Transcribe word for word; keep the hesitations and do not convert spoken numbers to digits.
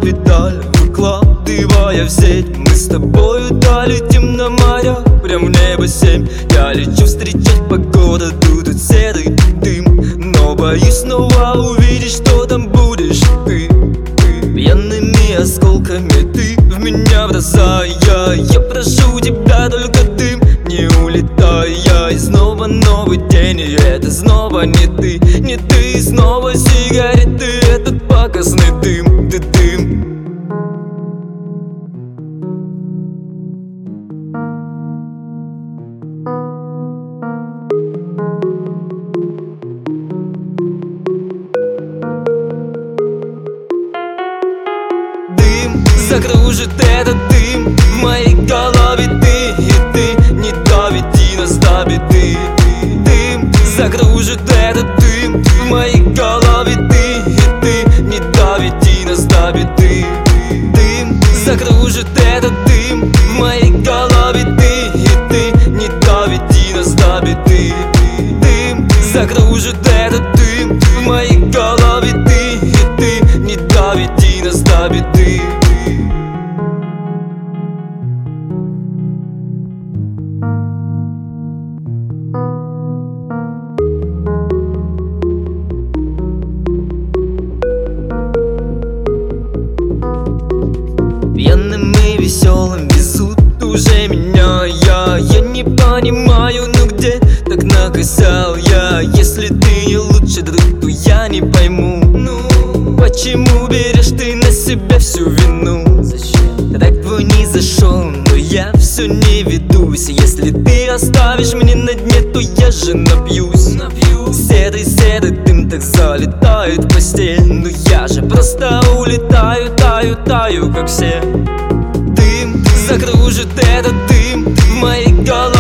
педаль, выкладывая в сеть. Мы с тобою долетим на моря, прям в небо семь. Я лечу встречать по городу, тут серый дым, но боюсь снова увидеть, что там будешь ты. Пьяными осколками ты в меня бросая. Я прошу тебя, только дым, не улетай. И снова новый день, и это снова не ты, не ты. Снова сигареты, этот пакостный дым, ты дым. Закружит этот дым в моей голове ты, и ты не доведи нас до беды. Дым закружит этот дым в моей голове ты, и ты не доведи нас до беды. Дым закружит этот дым в моей голове ты, и ты не доведи нас до беды. Дым закружит этот дым в моей голове ты, и ты не доведи нас до беды. Пьяным и веселым везут уже меня. Я, я не понимаю, ну где так накосял я. Если ты не лучший друг, то я не пойму, ну почему берешь ты на себя всю вину? Зачем? Трек твой не зашел, но я все не ведусь. Если ты оставишь меня на дне, то я же напьюсь, напьюсь. Серый, серый дым так залетает в постель, но я же просто улетаю, таю, таю, как все. Дым закружит этот дым в моей голове.